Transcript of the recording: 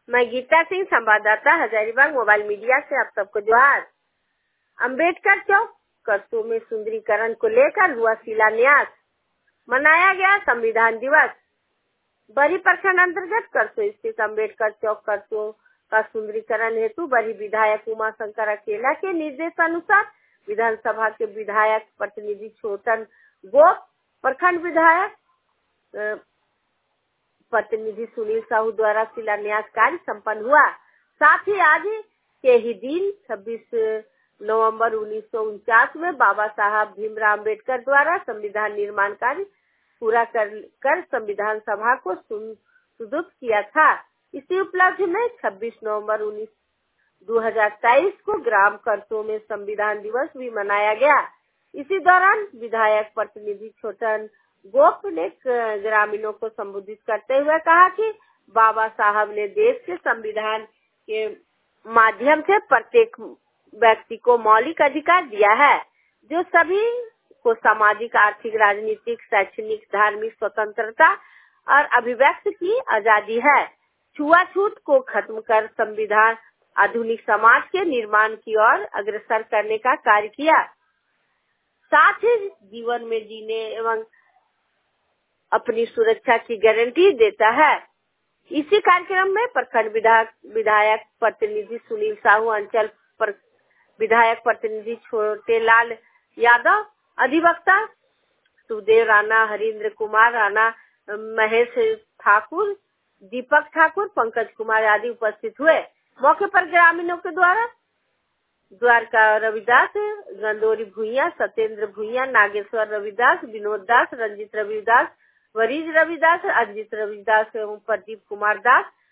मैं गीता सिंह, संवाददाता Hazaribagh mobile media से आप सबको जोहार। अम्बेडकर चौक करसों में सुंदरीकरण को लेकर हुआ शिलान्यास। मनाया गया संविधान दिवस। बरी प्रखंड अंतर्गत करसों स्थित अम्बेडकर चौक करसों का सुंदरीकरण हेतु बरी विधायक उमा शंकर अकेला के निर्देशानुसार विधानसभा के विधायक प्रतिनिधि छोटन गोप, प्रखंड विधायक प्रतिनिधि सुनील साहू द्वारा शिलान्यास कार्य संपन्न हुआ। साथ ही आज के ही दिन 26 नवंबर 1949 में बाबा साहब भीमराव अम्बेडकर द्वारा संविधान निर्माण कार्य पूरा कर संविधान सभा को सुदूत किया था। इसी उपलक्ष्य में 26 नवंबर 2023 को ग्राम करसों में संविधान दिवस भी मनाया गया। इसी दौरान विधायक प्रतिनिधि छोटन गोप ने ग्रामीणों को संबोधित करते हुए कहा कि बाबा साहब ने देश के संविधान के माध्यम से प्रत्येक व्यक्ति को मौलिक अधिकार दिया है, जो सभी को सामाजिक, आर्थिक, राजनीतिक, शैक्षणिक, धार्मिक स्वतंत्रता और अभिव्यक्ति की आजादी है। छुआछूत को खत्म कर संविधान आधुनिक समाज के निर्माण की ओर अग्रसर करने का कार्य किया। साथ ही जीवन में जीने एवं अपनी सुरक्षा की गारंटी देता है। इसी कार्यक्रम में प्रखंड विधायक प्रतिनिधि सुनील साहू, अंचल विधायक प्रतिनिधि छोटेलाल यादव, अधिवक्ता सुदेव राणा, हरिंद्र कुमार राणा, महेश ठाकुर, दीपक ठाकुर, पंकज कुमार आदि उपस्थित हुए। मौके पर ग्रामीणों के द्वारका रविदास, गंदोरी भुइया, सत्येंद्र भुइया, नागेश्वर रविदास, विनोद दास, रंजित रविदास, वरीज रविदास, अजित रविदास एवं प्रदीप कुमार दास,